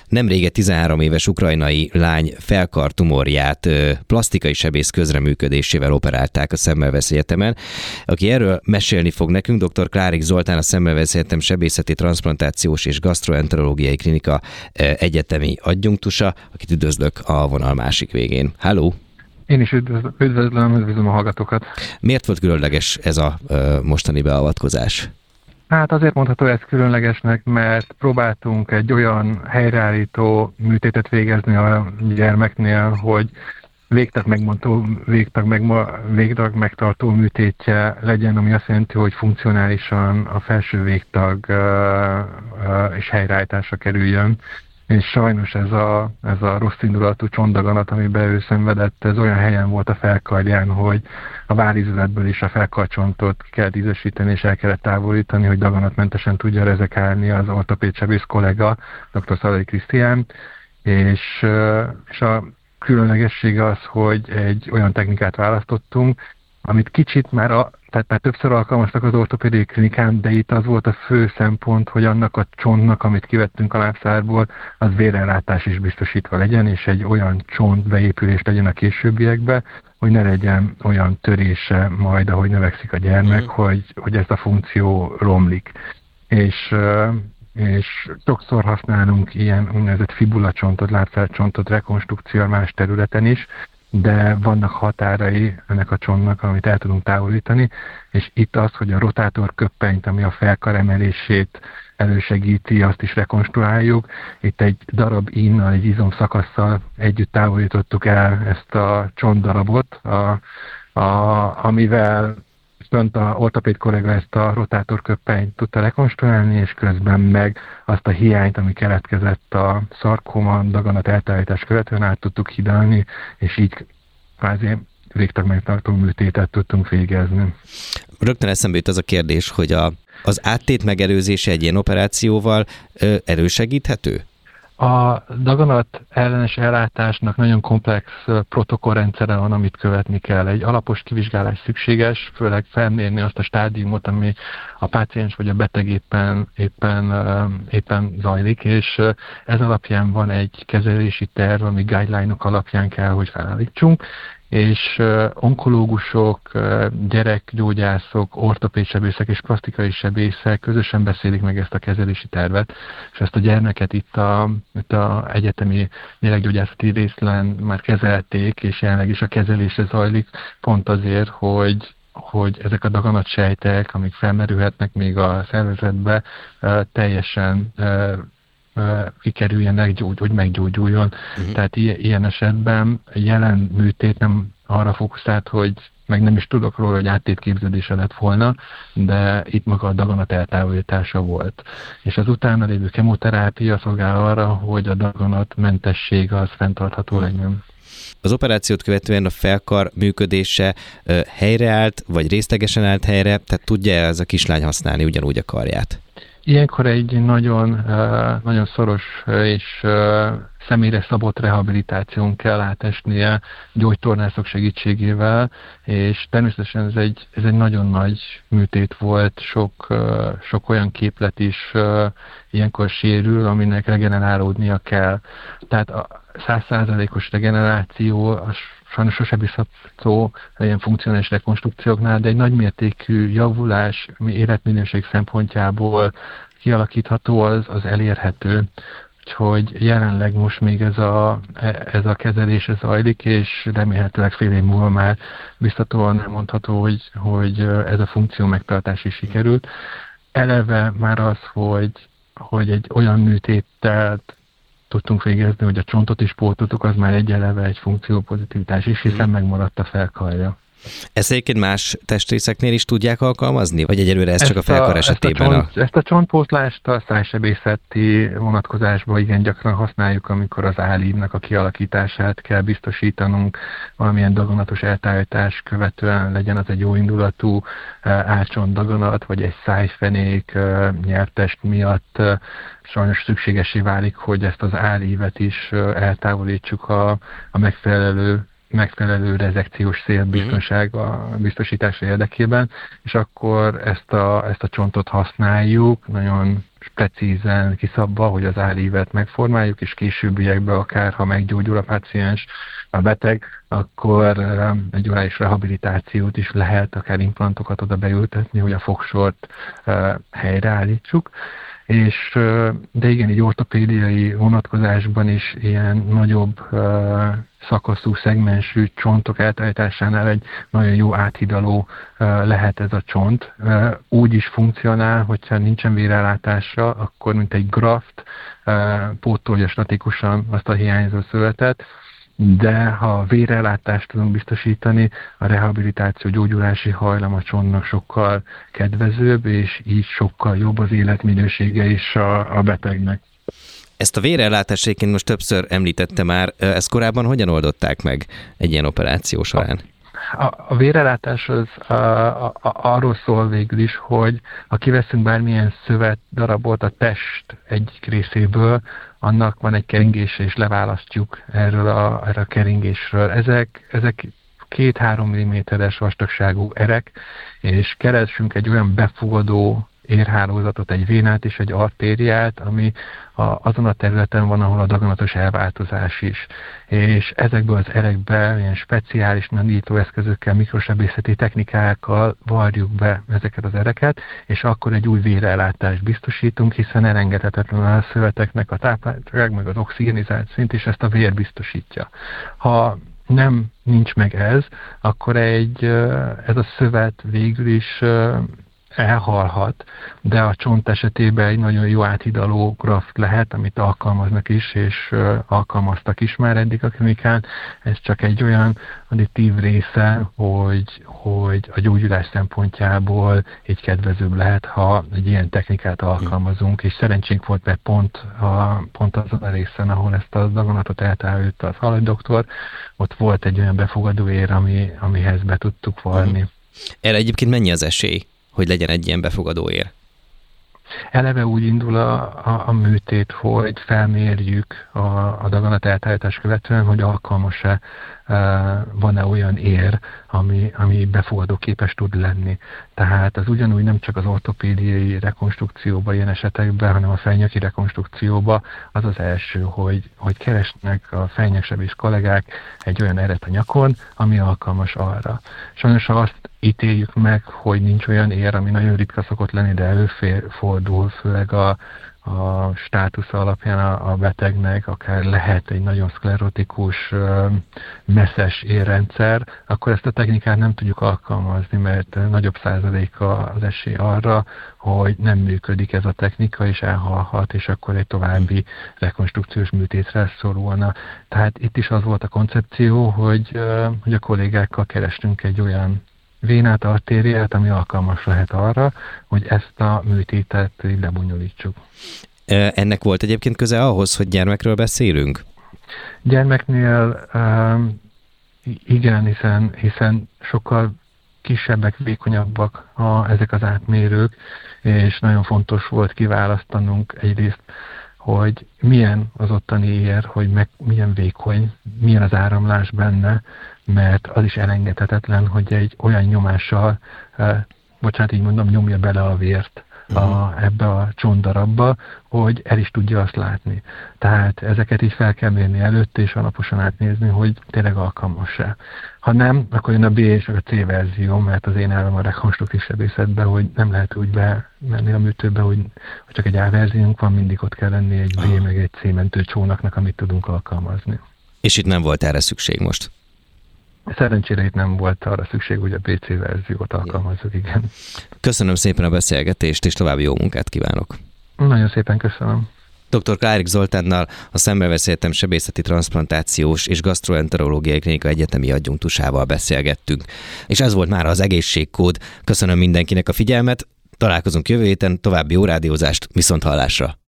Nemrég egy 13 éves ukrajnai lány felkartumorját plastikai sebész közreműködésével operálták a Szemmelweis Egyetemen. Aki erről mesélni fog nekünk, dr. Klárik Zoltán, a Szemmelweis Egyetem sebészeti, transzplantációs és gasztroenterológiai klinika egyetemi adjunktusa, akit üdvözlök a vonal másik végén. Halló! Én is üdvözlöm a hallgatókat. Miért volt különleges ez a mostani beavatkozás? Hát azért mondható ez különlegesnek, mert próbáltunk egy olyan helyreállító műtétet végezni a gyermeknél, hogy végtag megtartó műtétje legyen, ami azt jelenti, hogy funkcionálisan a felső végtag és helyreállításra kerüljön. És sajnos ez a rossz indulatú csontdaganat, amiben ő szenvedett, ez olyan helyen volt a felkarján, hogy a várizületből is a felkarcsontot kell ízesíteni, és el kellett távolítani, hogy daganatmentesen tudja rezekálni az ortopédsebész kollega, dr. Szalai Krisztián, és a különlegessége az, hogy egy olyan technikát választottunk, amit kicsit már többször alkalmaztak az ortopédiai klinikán, de itt az volt a fő szempont, hogy annak a csontnak, amit kivettünk a lábszárból, az vérellátás is biztosítva legyen, és egy olyan csontbeépülés legyen a későbbiekbe, hogy ne legyen olyan törése majd, ahogy növekszik a gyermek, hogy ez a funkció romlik. És sokszor használunk ilyen úgynevezett fibulacsontot, lábszárcsontot rekonstrukció más területen is, de vannak határai ennek a csontnak, amit el tudunk távolítani, és itt az, hogy a rotátorköppenyt, ami a felkar emelését elősegíti, azt is rekonstruáljuk. Itt egy darab ínnal, egy izomszakasszal együtt távolítottuk el ezt a csontdarabot, amivel fönt a ortopéd kollega ezt a rotátorköppenyt tudta rekonstruálni, és közben meg azt a hiányt, ami keletkezett a szarkóma daganat eltávolítás követően át tudtuk hidalni, és így kvázi végtag megtartó műtétet tudtunk végezni. Rögtön eszembe jut az a kérdés, hogy az áttét megelőzése egy ilyen operációval elősegíthető? A daganat ellenes ellátásnak nagyon komplex protokollrendszere van, amit követni kell. Egy alapos kivizsgálás szükséges, főleg felmérni azt a stádiumot, ami a páciens vagy a beteg éppen zajlik, és ez alapján van egy kezelési terv, ami guideline-ok alapján kell, hogy felállítsunk, és onkológusok, gyerekgyógyászok, ortopédsebészek és plastikai sebészek közösen beszélik meg ezt a kezelési tervet, és ezt a gyermeket itt a egyetemi gyerekgyógyászati részlen már kezelték, és jelenleg is a kezelése zajlik, pont azért, hogy ezek a daganatsejtek, amik felmerülhetnek még a szervezetbe, teljesen kikerüljenek, hogy meggyógyuljon. Tehát ilyen esetben jelen műtét nem arra fókuszált, hogy meg nem is tudok róla, hogy áttétképződése lett volna, de itt maga a daganat eltávolítása volt. És az utána lévő kemoterápia szolgál arra, hogy a daganatmentesség az fenntartható legyen. Az operációt követően a felkar működése helyreállt, vagy részlegesen állt helyre, tehát tudja ez a kislány használni ugyanúgy a karját? Ilyenkor egy nagyon szoros és személyre szabott rehabilitáción kell átesnie gyógytornászok segítségével, és természetesen ez egy nagyon nagy műtét volt, sok olyan képlet is ilyenkor sérül, aminek regenerálódnia kell. Tehát a 100%-os regeneráció az sajnos sose bízható ilyen funkcionális rekonstrukcióknál, de egy nagymértékű javulás, ami életminőség szempontjából kialakítható, az elérhető. Úgyhogy jelenleg most még ez a kezelés zajlik, és remélhetőleg fél év múlva már biztatóan elmondható, hogy ez a funkció megtartás is sikerült. Eleve már az, hogy egy olyan műtéttel tudtunk végezni, hogy a csontot is pótoltuk, az már egy funkciópozitivitás is, hiszen megmaradt a felkarja. Ezt egyébként más testrészeknél is tudják alkalmazni? Vagy egyelőre ez csak a felkar esetében? Ezt a csontpótlást a szájsebészeti vonatkozásban igen gyakran használjuk, amikor az állívnak a kialakítását kell biztosítanunk, valamilyen daganatos eltállítás követően legyen az egy jóindulatú álcsontdaganat, vagy egy szájfenék nyelvtest miatt sajnos szükségesé válik, hogy ezt az állívet is eltávolítsuk a megfelelő rezekciós szél biztosítása érdekében, és akkor ezt a csontot használjuk, nagyon precízen kiszabva, hogy az álívet megformáljuk, és későbbiekben akár, ha meggyógyul a páciens, a beteg, akkor egy orális rehabilitációt is lehet, akár implantokat oda beültetni, hogy a fogsort helyreállítsuk. De igen, így ortopédiai vonatkozásban is ilyen nagyobb szakaszú, szegmensű csontok eltállításánál egy nagyon jó áthidaló lehet ez a csont. Úgy is funkcionál, hogyha nincsen vérellátásra, akkor mint egy graft pótolja statikusan azt a hiányzó szövetet, de ha vérellátást tudunk biztosítani, a rehabilitáció, gyógyulási hajlam a csontnak sokkal kedvezőbb, és így sokkal jobb az életminősége is a betegnek. Ezt a vérellátást egyébként most többször említette már, ezt korábban hogyan oldották meg egy ilyen operáció során? A vérellátás az arról szól végül is, hogy ha kiveszünk bármilyen szövet darabot a test egyik részéből, annak van egy keringése, és leválasztjuk erre a keringésről. Ezek 2-3 mm-es vastagságú erek, és keresünk egy olyan befogadó érhálózatot, egy vénát és egy artériát, ami azon a területen van, ahol a daganatos elváltozás is. És ezekből az erekbe ilyen speciális nagyító eszközökkel, mikrosebészeti technikákkal varjuk be ezeket az ereket, és akkor egy új vérellátást biztosítunk, hiszen elengedhetetlen a szöveteknek a tápláltság, meg az oxigenizált szint, és ezt a vér biztosítja. Ha nincs meg ez, akkor ez a szövet végül is elhalhat, de a csont esetében egy nagyon jó áthidaló graft lehet, amit alkalmaznak is, és alkalmaztak is már eddig a klinikán. Ez csak egy olyan additív része, hogy a gyógyulás szempontjából így kedvezőbb lehet, ha egy ilyen technikát alkalmazunk, és szerencsénk volt, mert pont azon a részen, ahol ezt a daganatot eltávolította az halagy-doktor, ott volt egy olyan befogadó ér, amihez be tudtuk varni. Erre egyébként mennyi az esély, hogy legyen egy ilyen befogadó ér? Eleve úgy indul a műtét, hogy felmérjük a daganat eltállítás követően, hogy alkalmas-e, van-e olyan ér, ami befogadó képes tud lenni. Tehát az ugyanúgy nem csak az ortopédiai rekonstrukcióban ilyen esetekben, hanem a fejnyaki rekonstrukcióban az az első, hogy keresnek a fejnyeksebész kollégák egy olyan eret a nyakon, ami alkalmas arra. Sajnos azt ítéljük meg, hogy nincs olyan ér, ami nagyon ritka szokott lenni, de előfordul, főleg a státusza alapján a betegnek, akár lehet egy nagyon szklerotikus, messzes érrendszer, akkor ezt a technikát nem tudjuk alkalmazni, mert nagyobb százaléka az esély arra, hogy nem működik ez a technika, és elhalhat, és akkor egy további rekonstrukciós műtétre szorulna. Tehát itt is az volt a koncepció, hogy a kollégákkal kerestünk egy olyan vénát, artériát, ami alkalmas lehet arra, hogy ezt a műtétet lebonyolítsuk. Ennek volt egyébként köze ahhoz, hogy gyermekről beszélünk? Gyermeknél igen, hiszen sokkal kisebbek, vékonyabbak ezek az átmérők, és nagyon fontos volt kiválasztanunk egyrészt, hogy milyen az ottani ér, hogy milyen vékony, milyen az áramlás benne, mert az is elengedhetetlen, hogy egy olyan nyomással, bocsánat, így mondom, nyomja bele a vért ebbe a csontdarabba, hogy el is tudja azt látni. Tehát ezeket így fel kell mérni előtt, és alaposan átnézni, hogy tényleg alkalmas-e. Ha nem, akkor jön a B és a C verzió, mert az én elvem a rekonstruktív sebészetben, hogy nem lehet úgy bemenni a műtőbe, hogy csak egy A verziónk van, mindig ott kell lenni egy B meg egy C mentő csónaknak, amit tudunk alkalmazni. És itt nem volt erre szükség most? Szerencsére itt nem volt arra szükség, hogy a BC verziót alkalmazzuk, igen. Köszönöm szépen a beszélgetést, és további jó munkát kívánok. Nagyon szépen köszönöm. Dr. Klárik Zoltánnal, a Szemmelweis Egyetem sebészeti transzplantációs és gasztroenterológiai klinika egyetemi adjunktusával beszélgettünk. És ez volt már az Egészségkód. Köszönöm mindenkinek a figyelmet, találkozunk jövő héten, további jó rádiózást, viszonthallásra!